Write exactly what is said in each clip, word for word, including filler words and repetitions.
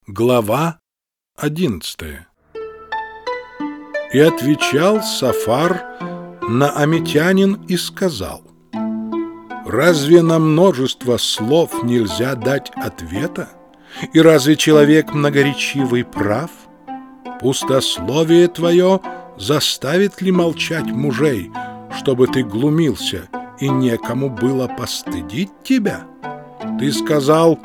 Глава одиннадцатая. И отвечал Сафар наамитянин и сказал: «Разве на множество слов нельзя дать ответа? И разве человек многоречивый прав? Пустословие твое заставит ли молчать мужей, чтобы ты глумился, и некому было постыдить тебя? Ты сказал: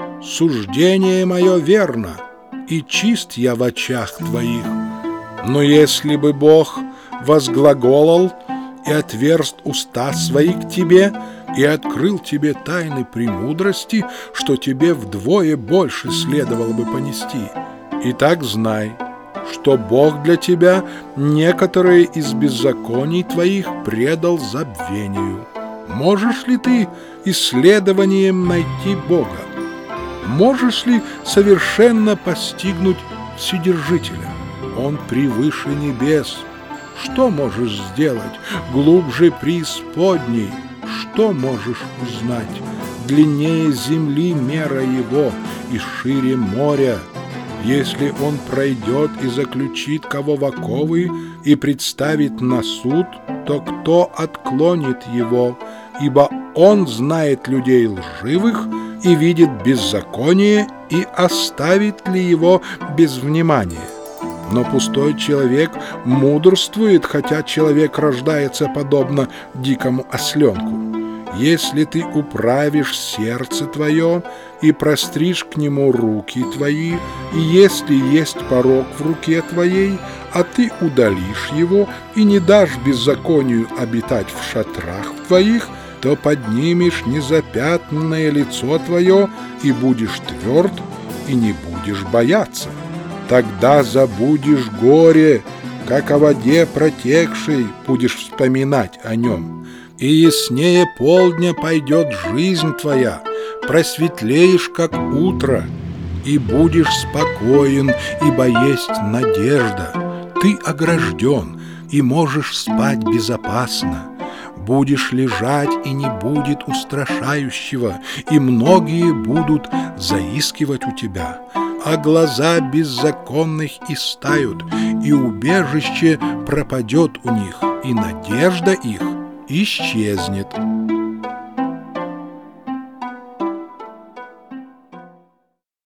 суждение мое верно, и чист я в очах твоих. Но если бы Бог возглаголал и отверст уста свои к тебе, и открыл тебе тайны премудрости, что тебе вдвое больше следовало бы понести, итак знай, что Бог для тебя некоторые из беззаконий твоих предал забвению. Можешь ли ты исследованием найти Бога? Можешь ли совершенно постигнуть Вседержителя? Он превыше небес. Что можешь сделать? Глубже преисподней. Что можешь узнать? Длиннее земли мера его и шире моря. Если он пройдет и заключит кого в оковы и представит на суд, то кто отклонит его? Ибо он знает людей лживых и видит беззаконие, и оставит ли его без внимания? Но пустой человек мудрствует, хотя человек рождается подобно дикому осленку. Если ты управишь сердце твое и простришь к нему руки твои, и если есть порок в руке твоей, а ты удалишь его и не дашь беззаконию обитать в шатрах твоих, то поднимешь незапятнанное лицо твое и будешь тверд, и не будешь бояться. Тогда забудешь горе, как о воде протекшей будешь вспоминать о нем. И яснее полдня пойдет жизнь твоя, просветлеешь, как утро, и будешь спокоен, ибо есть надежда. Ты огражден, и можешь спать безопасно. Будешь лежать, и не будет устрашающего, и многие будут заискивать у тебя. А глаза беззаконных истают, и убежище пропадет у них, и надежда их исчезнет.